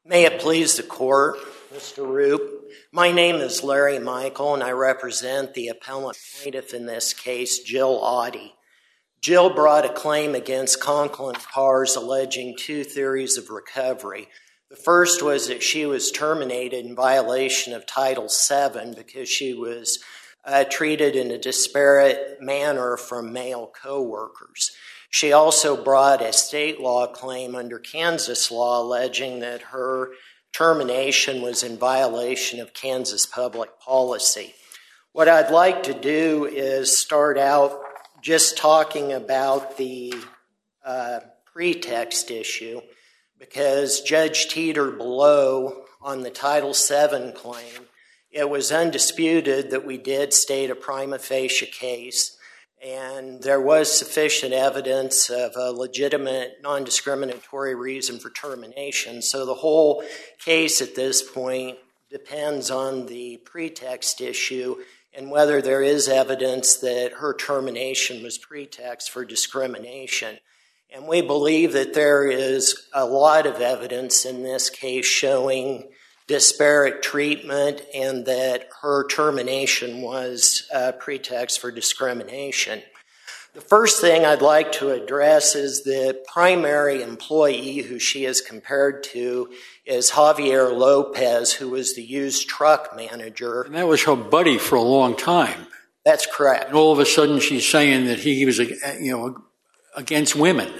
May it please the court, Mr. Roop. My name is Larry Michael, and I represent the appellant plaintiff in this case, Jill Oddie. Jill brought a claim against Conklin Cars alleging two theories of recovery. The first was that she was terminated in violation of Title VII because she was treated in a disparate manner from male co-workers. She also brought a state law claim under Kansas law alleging that her termination was in violation of Kansas public policy. What I'd like to do is start out just talking about the pretext issue, because Judge Teeter below on the Title VII claim, it was undisputed that we did state a prima facie case, and there was sufficient evidence of a legitimate non-discriminatory reason for termination. So the whole case at this point depends on the pretext issue and whether there is evidence that her termination was pretext for discrimination. And we believe that there is a lot of evidence in this case showing disparate treatment and that her termination was a pretext for discrimination. The first thing I'd like to address is the primary employee who she is compared to is Javier Lopez, who was the used truck manager. And that was her buddy for a long time. That's correct. And all of a sudden she's saying that he was, against women.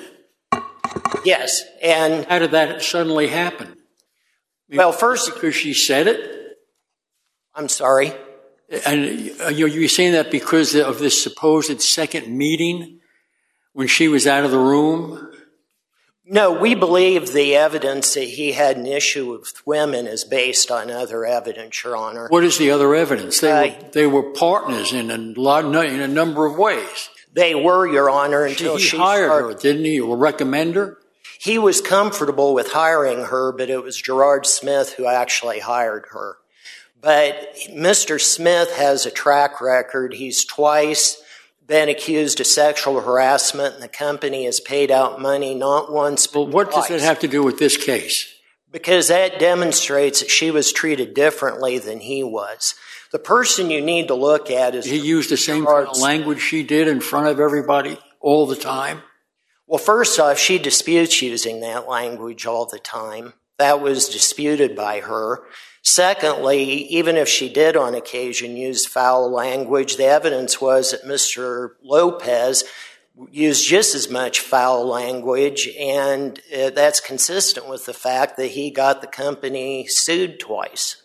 Yes, and how did that suddenly happen? Well, first, because she said it? I'm sorry? And you're saying that because of this supposed second meeting when she was out of the room? No, we believe the evidence that he had an issue with women is based on other evidence, Your Honor. What is the other evidence? They were partners in a number of ways. They were, Your Honor, until he hired her, didn't he, or recommend her? He was comfortable with hiring her, but it was Gerard Smith who actually hired her. But Mr. Smith has a track record. He's twice been accused of sexual harassment, and the company has paid out money not once but twice. What does it have to do with this case? Because that demonstrates that she was treated differently than he was. The person you need to look at is... He used the same kind of language she did in front of everybody all the time? Well, first off, she disputes using that language all the time. That was disputed by her. Secondly, even if she did on occasion use foul language, the evidence was that Mr. Lopez used just as much foul language, and that's consistent with the fact that he got the company sued twice.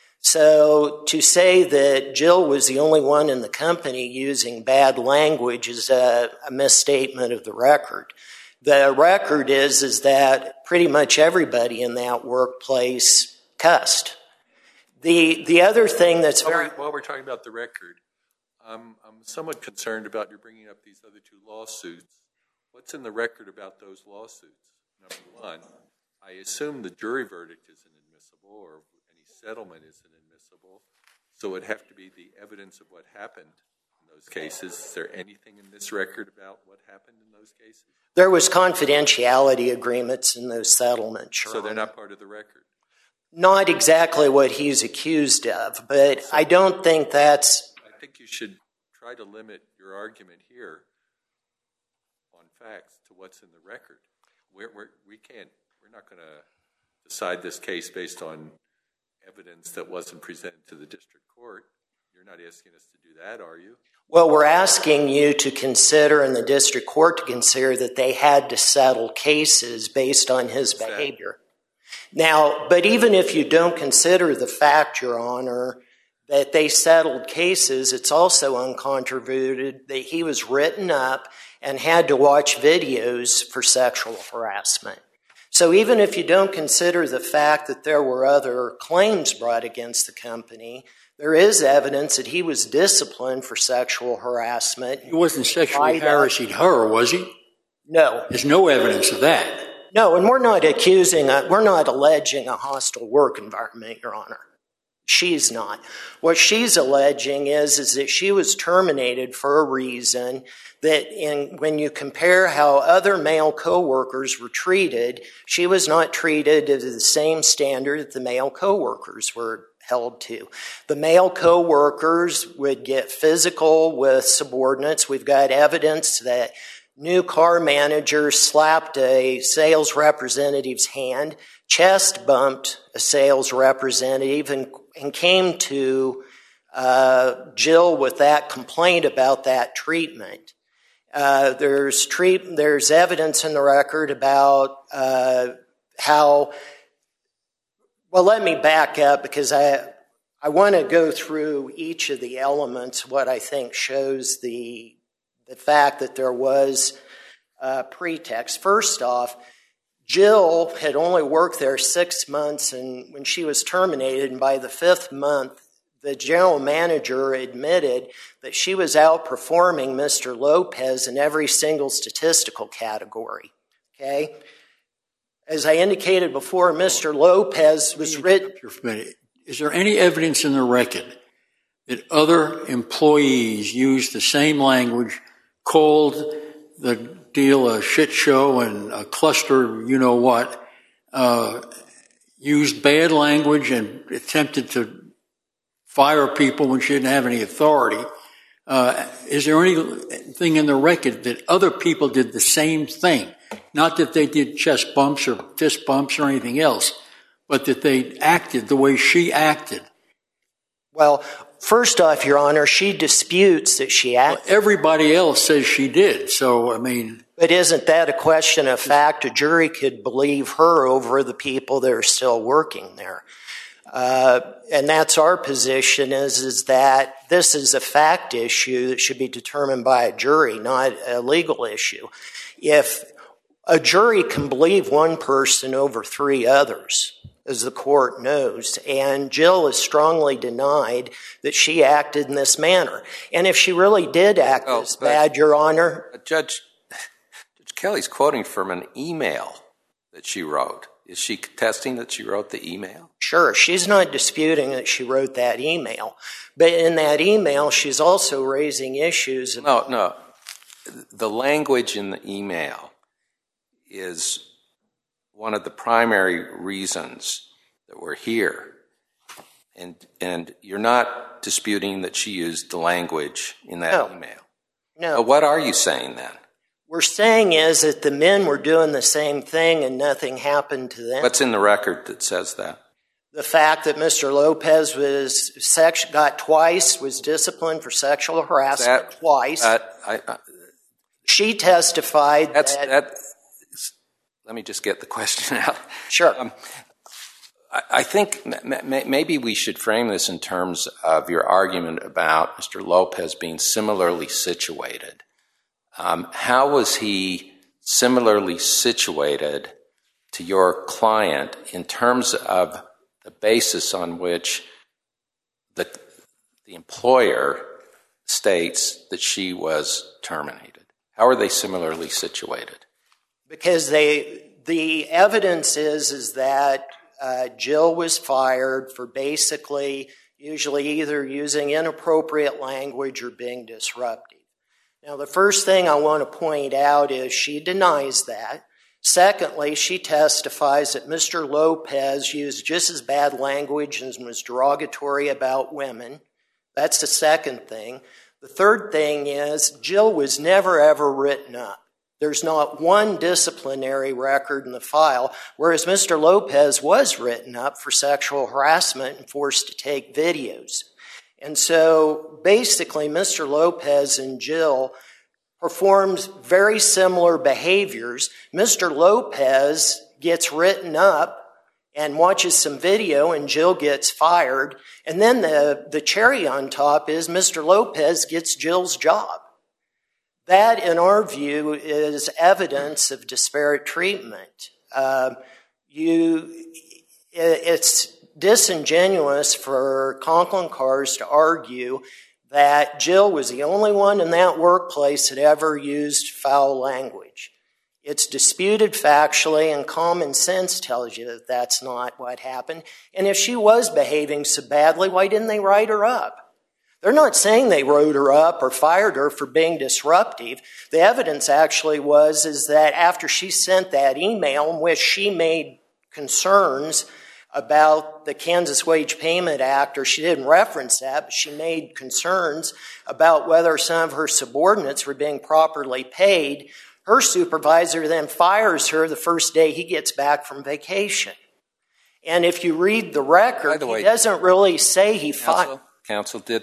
So to say that Jill was the only one in the company using bad language is a misstatement of the record. The record is that pretty much everybody in that workplace cussed. The other thing that's very... While we're talking about the record, I'm somewhat concerned about you bringing up these other two lawsuits. What's in the record about those lawsuits? Number one, I assume the jury verdict isn't admissible or any settlement isn't admissible, so it would have to be the evidence of what happened in those cases. Is there anything in this record about what happened in those cases? There was confidentiality agreements in those settlements. So they're not part of the record? Not exactly what he's accused of, but I don't think that's... I think you should try to limit your argument here on facts to what's in the record. We're not going to decide this case based on evidence that wasn't presented to the district court. You're not asking us to do that, are you? Well, we're asking you to consider, and the district court to consider, that they had to settle cases based on his behavior. Now, but even if you don't consider the fact, Your Honor, that they settled cases, it's also uncontroverted that he was written up and had to watch videos for sexual harassment. So even if you don't consider the fact that there were other claims brought against the company, there is evidence that he was disciplined for sexual harassment. He wasn't sexually harassing her, was he? No. There's no evidence of that. No, and we're not alleging a hostile work environment, Your Honor. She's not. What she's alleging is that she was terminated for a reason that when you compare how other male coworkers were treated, she was not treated to the same standard that the male coworkers were held to. The male coworkers would get physical with subordinates. We've got evidence that new car managers slapped a sales representative's hand, chest bumped a sales representative, and came to Jill with that complaint about that treatment. There's evidence in the record about how. Well, let me back up because I want to go through each of the elements. What I think shows the fact that there was pretext. First off, Jill had only worked there 6 months, and when she was terminated, and by the 5th month, the general manager admitted that she was outperforming Mr. Lopez in every single statistical category. Okay? As I indicated before, Mr. Lopez was written... Is there any evidence in the record that other employees used the same language, called the deal a shit show and a cluster, you know what, used bad language and attempted to fire people when she didn't have any authority? Is there anything in the record that other people did the same thing? Not that they did chest bumps or fist bumps or anything else, but that they acted the way she acted. Well, first off, Your Honor, she disputes that she acted. Well, everybody else says she did, so, I mean... But isn't that a question of fact? A jury could believe her over the people that are still working there. And that's our position, is that this is a fact issue that should be determined by a jury, not a legal issue. If a jury can believe one person over 3 others, as the court knows, and Jill has strongly denied that she acted in this manner. And if she really did act this bad, Your Honor... Judge Kelly's quoting from an email that she wrote. Is she contesting that she wrote the email? Sure, she's not disputing that she wrote that email. But in that email, she's also raising issues... No. The language in the email is one of the primary reasons that we're here. And you're not disputing that she used the language in that email. No. But what are you saying then? We're saying is that the men were doing the same thing and nothing happened to them. What's in the record that says that? The fact that Mr. Lopez was disciplined for sexual harassment twice. She testified that... Let me just get the question out. Sure. I think maybe we should frame this in terms of your argument about Mr. Lopez being similarly situated. How was he similarly situated to your client in terms of the basis on which the employer states that she was terminated? How are they similarly situated? Because the evidence is that Jill was fired for basically usually either using inappropriate language or being disruptive. Now, the first thing I want to point out is she denies that. Secondly, she testifies that Mr. Lopez used just as bad language and was derogatory about women. That's the second thing. The third thing is Jill was never, ever written up. There's not one disciplinary record in the file, whereas Mr. Lopez was written up for sexual harassment and forced to take videos. And so basically Mr. Lopez and Jill performed very similar behaviors. Mr. Lopez gets written up and watches some video and Jill gets fired. And then the cherry on top is Mr. Lopez gets Jill's job. That, in our view, is evidence of disparate treatment. It's disingenuous for Conklin Cars to argue that Jill was the only one in that workplace that ever used foul language. It's disputed factually, and common sense tells you that that's not what happened. And if she was behaving so badly, why didn't they write her up? They're not saying they wrote her up or fired her for being disruptive. The evidence actually is that after she sent that email in which she made concerns about the Kansas Wage Payment Act, or she didn't reference that, but she made concerns about whether some of her subordinates were being properly paid, her supervisor then fires her the first day he gets back from vacation. And if you read the record, he doesn't really say he fired. Counsel, did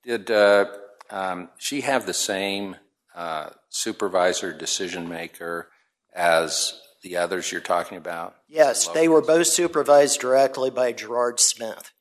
she have the same supervisor, decision maker as the others you're talking about? Yes, they were both supervised directly by Gerard Smith.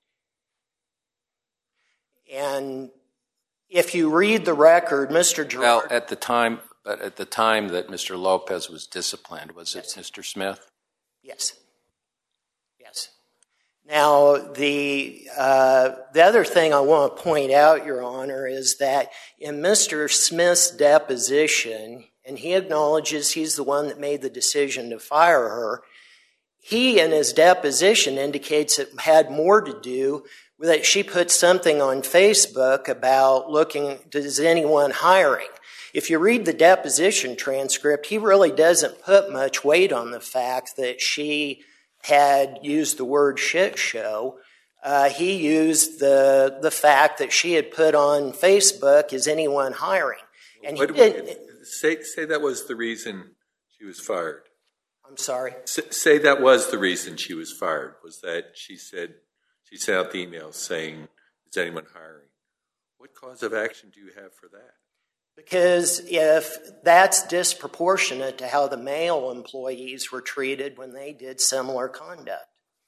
And if you read the record, Mr. Gerard... Well, at the time that Mr. Lopez was disciplined, was it Mr. Smith? Yes. Yes. Now, the other thing I want to point out, Your Honor, is that in Mr. Smith's deposition, and he acknowledges he's the one that made the decision to fire her, he in his deposition indicates it had more to do with that she put something on Facebook about looking, does anyone hiring? If you read the deposition transcript, he really doesn't put much weight on the fact that she had used the word shit show. He used the fact that she had put on Facebook, is anyone hiring? And he didn't... Say that was the reason she was fired. I'm sorry? Say that was the reason she was fired, was that she sent out the email saying, is anyone hiring? What cause of action do you have for that? Because if that's disproportionate to how the male employees were treated when they did similar conduct.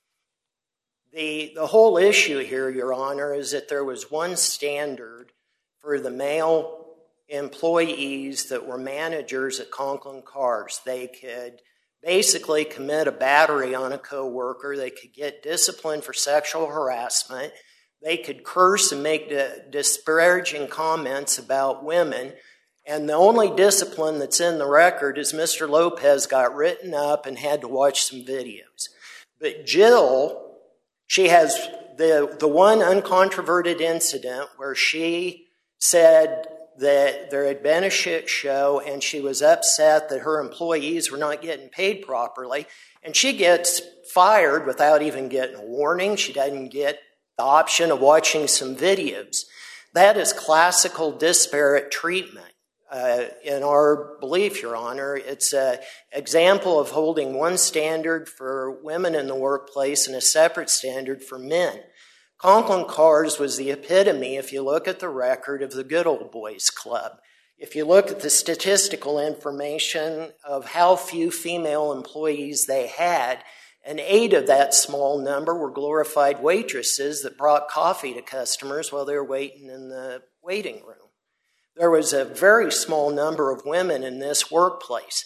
The whole issue here, Your Honor, is that there was one standard for the male employees that were managers at Conklin Cars. They could basically commit a battery on a coworker. They could get disciplined for sexual harassment. They could curse and make disparaging comments about women. And the only discipline that's in the record is Mr. Lopez got written up and had to watch some videos. But Jill, she has the one uncontroverted incident where she said that there had been a shit show and she was upset that her employees were not getting paid properly. And she gets fired without even getting a warning. She doesn't get the option of watching some videos. That is classical disparate treatment. In our belief, Your Honor, it's an example of holding one standard for women in the workplace and a separate standard for men. Conklin Cars was the epitome, if you look at the record, of the good old boys club. If you look at the statistical information of how few female employees they had, and 8 of that small number were glorified waitresses that brought coffee to customers while they were waiting in the waiting room. There was a very small number of women in this workplace.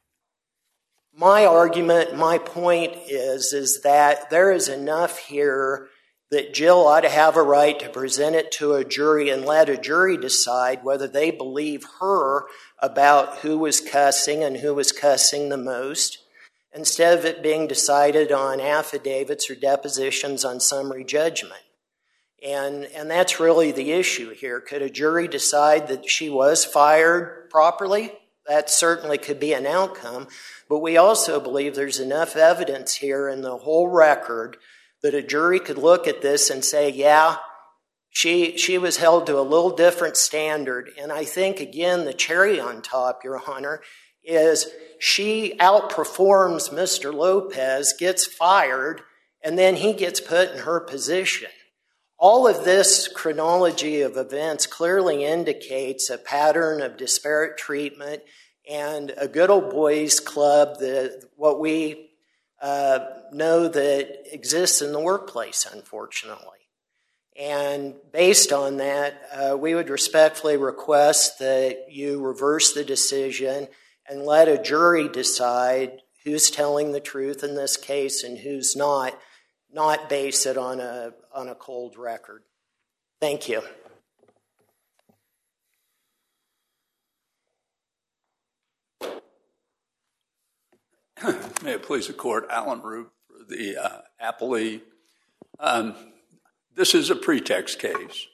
My argument, my point is that there is enough here that Jill ought to have a right to present it to a jury and let a jury decide whether they believe her about who was cussing and who was cussing the most, instead of it being decided on affidavits or depositions on summary judgment. And that's really the issue here. Could a jury decide that she was fired properly? That certainly could be an outcome. But we also believe there's enough evidence here in the whole record that a jury could look at this and say, yeah, she was held to a little different standard. And I think, again, the cherry on top, Your Honor, is she outperforms Mr. Lopez, gets fired, and then he gets put in her position. All of this chronology of events clearly indicates a pattern of disparate treatment and a good old boys club, what we know that exists in the workplace, unfortunately. And based on that, we would respectfully request that you reverse the decision and let a jury decide who's telling the truth in this case and who's not base it on a cold record. Thank you. May it please the Court, Alan Root for the appellee. This is a pretext case.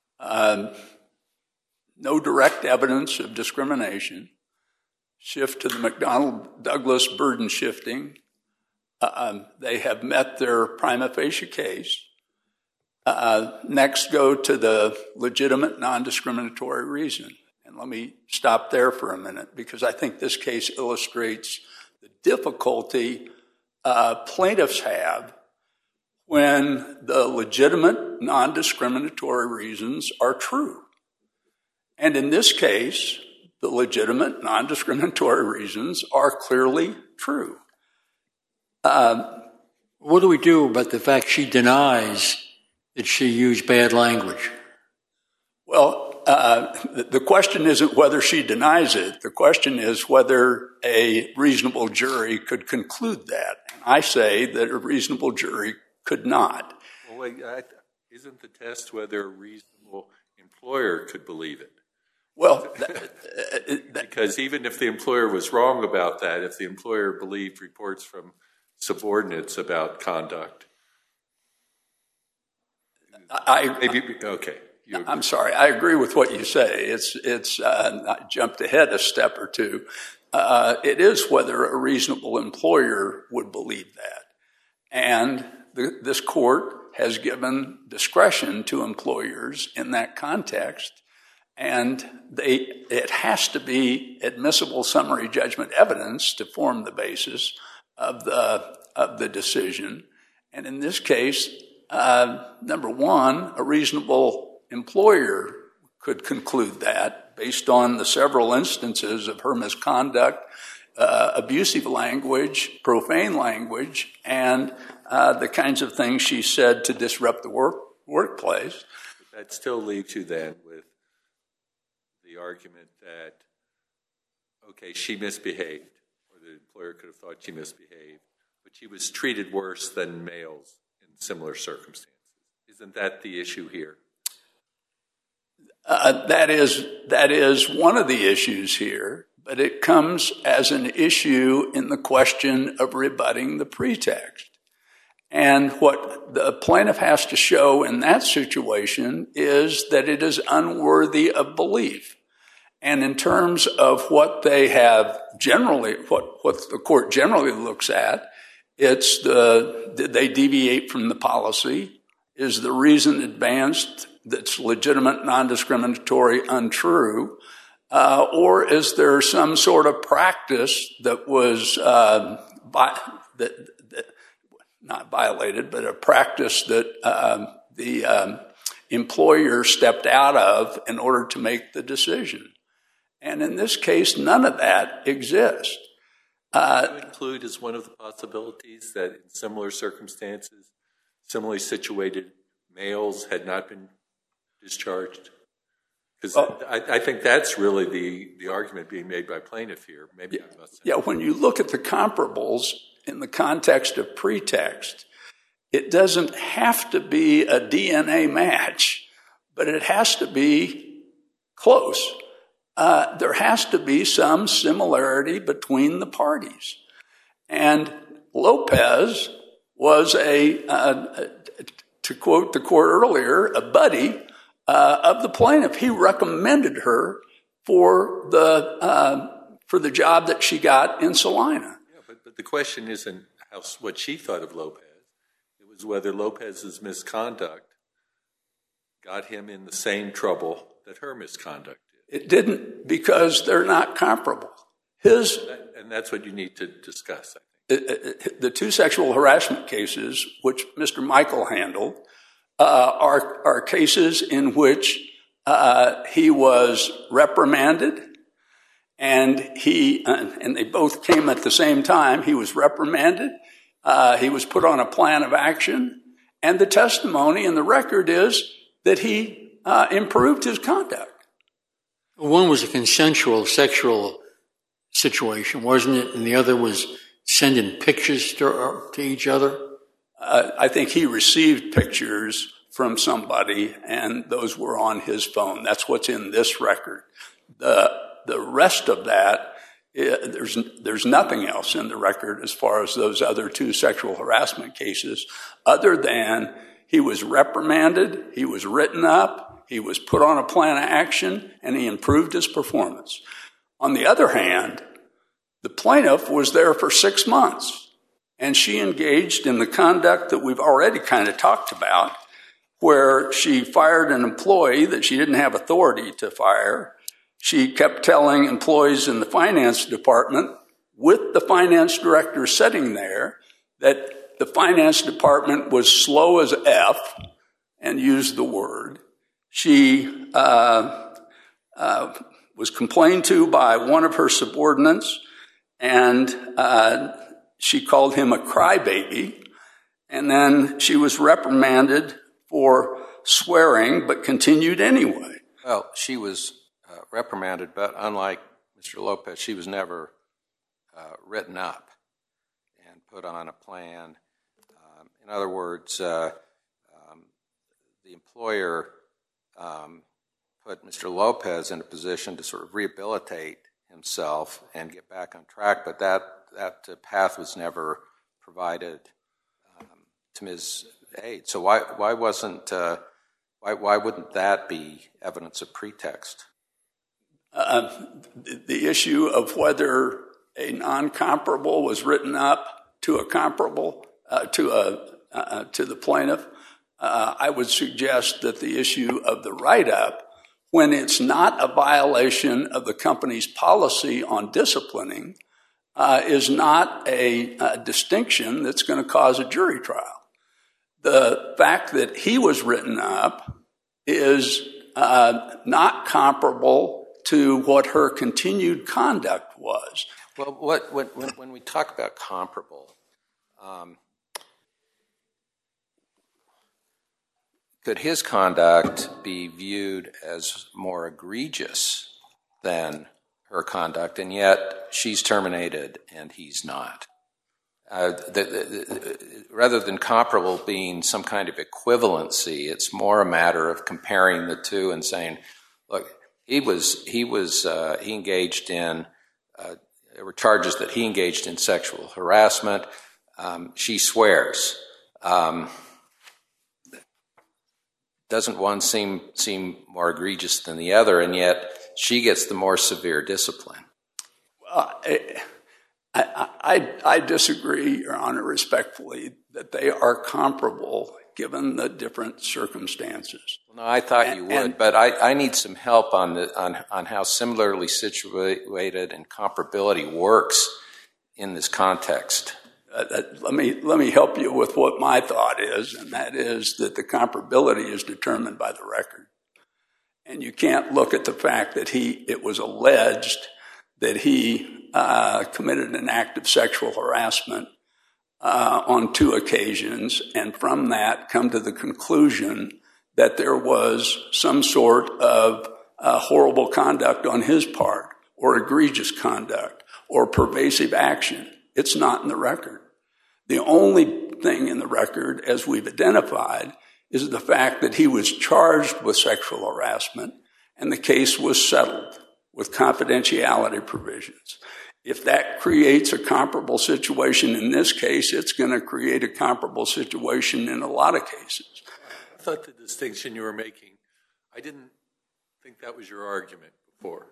No direct evidence of discrimination. Shift to the McDonnell-Douglas burden shifting. They have met their prima facie case. Next, go to the legitimate non-discriminatory reason. And let me stop there for a minute, because I think this case illustrates the difficulty plaintiffs have when the legitimate non-discriminatory reasons are true. And in this case, the legitimate non-discriminatory reasons are clearly true. What do we do about the fact she denies that she used bad language? Well, the question isn't whether she denies it. The question is whether a reasonable jury could conclude that. I say that a reasonable jury could not. Well, wait, isn't the test whether a reasonable employer could believe it? Well, because even if the employer was wrong about that, if the employer believed reports from subordinates about conduct, okay. I'm sorry. I agree with what you say. I jumped ahead a step or two. It is whether a reasonable employer would believe that. And this court has given discretion to employers in that context. And it has to be admissible summary judgment evidence to form the basis of the decision. And in this case, number one, a reasonable employer could conclude that based on the several instances of her misconduct, abusive language, profane language, and the kinds of things she said to disrupt the workplace. That still leaves you then with the argument that, okay, she misbehaved, or the employer could have thought she misbehaved, but she was treated worse than males in similar circumstances. Isn't that the issue here? That is one of the issues here, but it comes as an issue in the question of rebutting the pretext. And what the plaintiff has to show in that situation is that it is unworthy of belief. And in terms of what they have generally, what the court generally looks at, it's did they deviate from the policy? Is the reason advanced that's legitimate, non-discriminatory, untrue? Or is there some sort of practice that was not violated, but a practice that the employer stepped out of in order to make the decision? And in this case, none of that exists. Do you include as one of the possibilities that in similar circumstances, similarly situated males had not been discharged? Because I think that's really the argument being made by plaintiff here. Maybe I must say. Yeah, when you look at the comparables in the context of pretext, it doesn't have to be a DNA match, but it has to be close. There has to be some similarity between the parties. And Lopez was to quote the court earlier, a buddy of the plaintiff. He recommended her for the job that she got in Salina. Yeah, but the question isn't what she thought of Lopez. It was whether Lopez's misconduct got him in the same trouble that her misconduct did. It didn't, because they're not comparable. And that's what you need to discuss, I think. The two sexual harassment cases, which Mr. Michael handled, are cases in which he was reprimanded, and they both came at the same time. He was reprimanded. He was put on a plan of action, and the testimony and the record is that he improved his conduct. One was a consensual sexual situation, wasn't it? And the other was sending pictures to each other? I think he received pictures from somebody, and those were on his phone. That's what's in this record. The rest of that there's nothing else in the record as far as those other two sexual harassment cases other than he was reprimanded, he was written up, he was put on a plan of action, and he improved his performance. On the other hand, the plaintiff was there for 6 months, and she engaged in the conduct that we've already kind of talked about, where she fired an employee that she didn't have authority to fire. She kept telling employees in the finance department, with the finance director sitting there, that the finance department was slow as F, and used the word. She was complained to by one of her subordinates, and she called him a crybaby, and then she was reprimanded for swearing, but continued anyway. Well, she was reprimanded, but unlike Mr. Lopez, she was never written up and put on a plan. In other words, the employer put Mr. Lopez in a position to sort of rehabilitate himself and get back on track, but that path was never provided to Ms. Aide. So why wouldn't that be evidence of pretext? The issue of whether a non-comparable was written up to a comparable to the plaintiff, I would suggest that the issue of the write-up, when it's not a violation of the company's policy on disciplining, is not a distinction that's going to cause a jury trial. The fact that he was written up is not comparable to what her continued conduct was. Well, when we talk about comparable, could his conduct be viewed as more egregious than her conduct, and yet she's terminated and he's not? Rather than comparable being some kind of equivalency, it's more a matter of comparing the two and saying, look, he engaged in there were charges that he engaged in sexual harassment. She swears. Doesn't one seem more egregious than the other, and yet she gets the more severe discipline? I disagree, Your Honor, respectfully, that they are comparable given the different circumstances. Well, no, I thought you would, but I need some help on how similarly situated and comparability works in this context. Let me help you with what my thought is, and that is that the comparability is determined by the record. And you can't look at the fact that it was alleged that he committed an act of sexual harassment on 2 occasions, and from that come to the conclusion that there was some sort of horrible conduct on his part, or egregious conduct, or pervasive action. It's not in the record. The only thing in the record, as we've identified, is the fact that he was charged with sexual harassment and the case was settled with confidentiality provisions. If that creates a comparable situation in this case, it's going to create a comparable situation in a lot of cases. I thought the distinction you were making, I didn't think that was your argument before.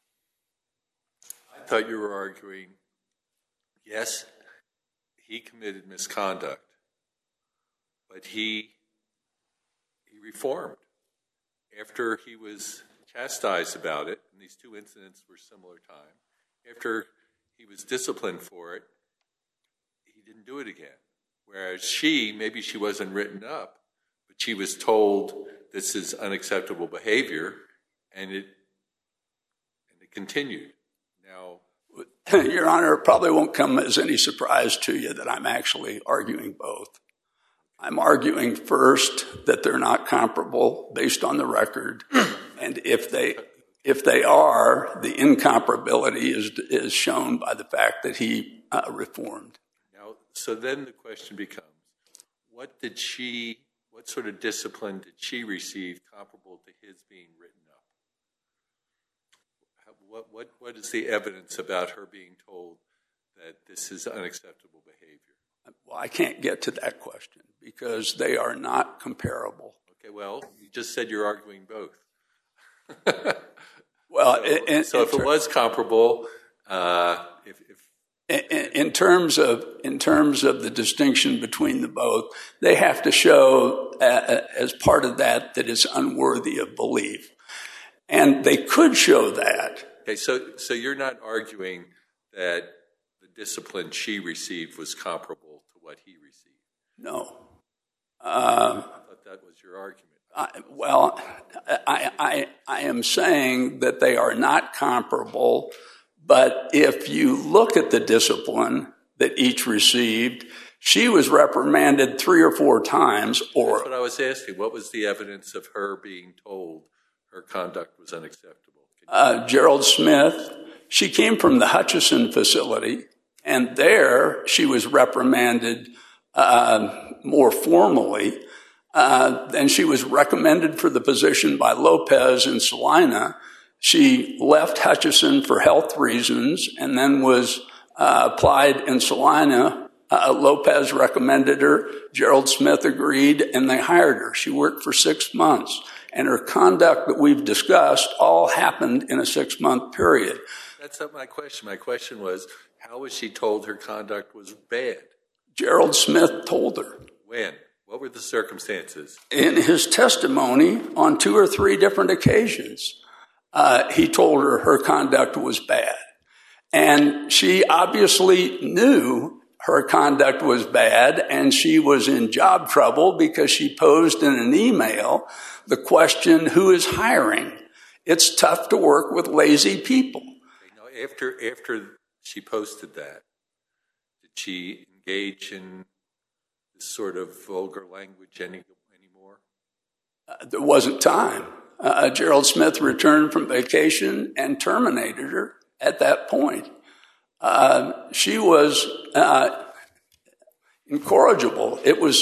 I thought you were arguing, yes, he committed misconduct, but he reformed. After he was chastised about it, and these 2 incidents were similar time, after he was disciplined for it, he didn't do it again. Whereas maybe she wasn't written up, but she was told this is unacceptable behavior, and it continued. Now, Your Honor, it probably won't come as any surprise to you that I'm actually arguing both. I'm arguing first that they're not comparable based on the record, and if they are, the incomparability is shown by the fact that he reformed. Now, so then the question becomes, what sort of discipline did she receive comparable to his being written up? What is the evidence about her being told that this is unacceptable behavior? Well, I can't get to that question because they are not comparable. Okay, well, you just said you're arguing both. Well, so if it was comparable, in terms of the distinction between the both, they have to show as part of that it's unworthy of belief, and they could show that. Okay, so you're not arguing that the discipline she received was comparable to what he received? No. I thought that was your argument. I am saying that they are not comparable, but if you look at the discipline that each received, she was reprimanded 3 or 4 times. That's what I was asking. What was the evidence of her being told her conduct was unacceptable? Gerald Smith, she came from the Hutchison facility, and there she was reprimanded more formally. Then she was recommended for the position by Lopez in Salina. She left Hutchison for health reasons and then was applied in Salina. Lopez recommended her. Gerald Smith agreed, and they hired her. She worked for 6 months, and her conduct that we've discussed all happened in a 6-month period. That's not my question. My question was, how was she told her conduct was bad? Gerald Smith told her. When? What were the circumstances? In his testimony on 2 or 3 different occasions, he told her her conduct was bad. And she obviously knew her conduct was bad, and she was in job trouble because she posed in an email the question, who is hiring? It's tough to work with lazy people. After she posted that, did she engage in this sort of vulgar language anymore? There wasn't time. Gerald Smith returned from vacation and terminated her at that point. She was incorrigible. It was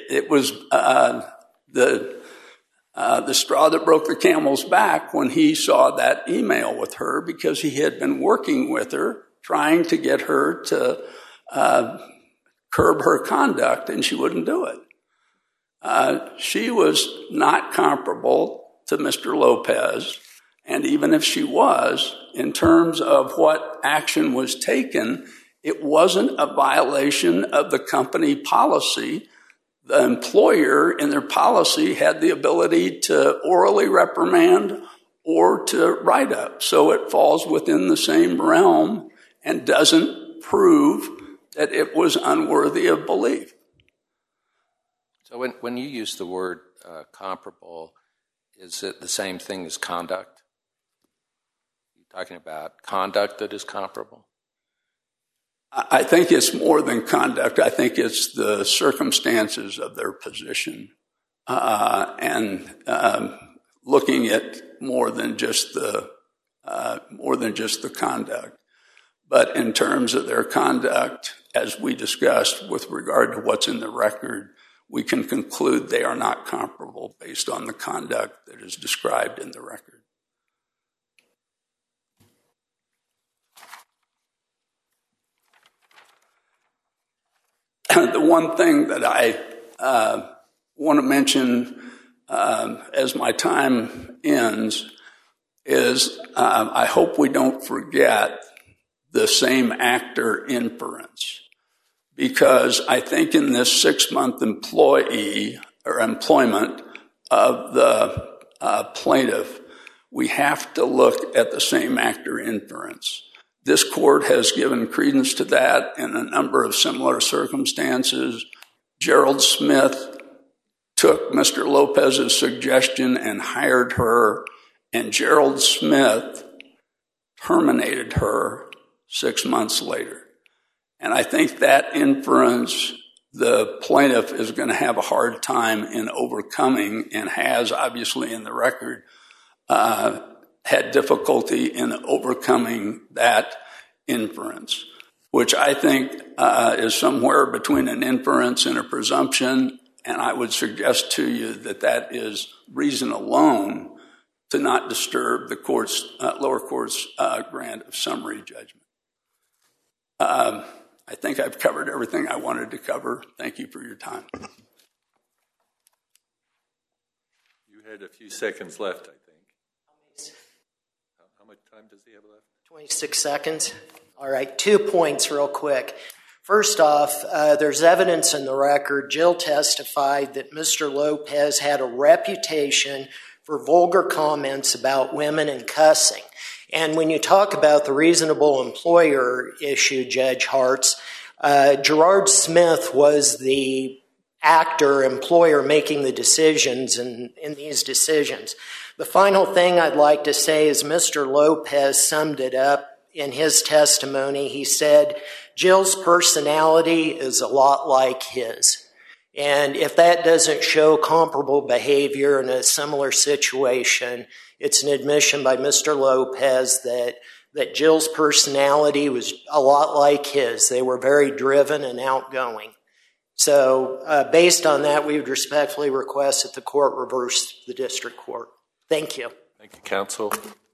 the straw that broke the camel's back when he saw that email with her, because he had been working with her, trying to get her to curb her conduct, and she wouldn't do it. She was not comparable to Mr. Lopez, and even if she was, in terms of what action was taken, it wasn't a violation of the company policy. The employer in their policy had the ability to orally reprimand or to write up. So it falls within the same realm and doesn't prove that it was unworthy of belief. So when you use the word comparable, is it the same thing as conduct? Are you talking about conduct that is comparable? I think it's more than conduct. I think it's the circumstances of their position and looking at more than just the conduct. But in terms of their conduct, as we discussed with regard to what's in the record, we can conclude they are not comparable based on the conduct that is described in the record. The one thing that I want to mention as my time ends is I hope we don't forget the same actor inference, because I think in this 6-month employment of the plaintiff, we have to look at the same actor inference. This court has given credence to that in a number of similar circumstances. Gerald Smith took Mr. Lopez's suggestion and hired her, and Gerald Smith terminated her 6 months later. And I think that inference, the plaintiff is going to have a hard time in overcoming, and has obviously in the record had difficulty in overcoming that inference, which I think is somewhere between an inference and a presumption. And I would suggest to you that that is reason alone to not disturb the lower court's grant of summary judgment. I think I've covered everything I wanted to cover. Thank you for your time. You had a few seconds left, I think. How much time does he have left? 26 seconds. All right, 2 points real quick. First off, there's evidence in the record. Jill testified that Mr. Lopez had a reputation for vulgar comments about women and cussing. And when you talk about the reasonable employer issue, Judge Hartz, Gerard Smith was the employer making the decisions in these decisions. The final thing I'd like to say is Mr. Lopez summed it up in his testimony. He said, Jill's personality is a lot like his. And if that doesn't show comparable behavior in a similar situation, it's an admission by Mr. Lopez that Jill's personality was a lot like his. They were very driven and outgoing. So based on that, we would respectfully request that the court reverse the district court. Thank you. Thank you, counsel.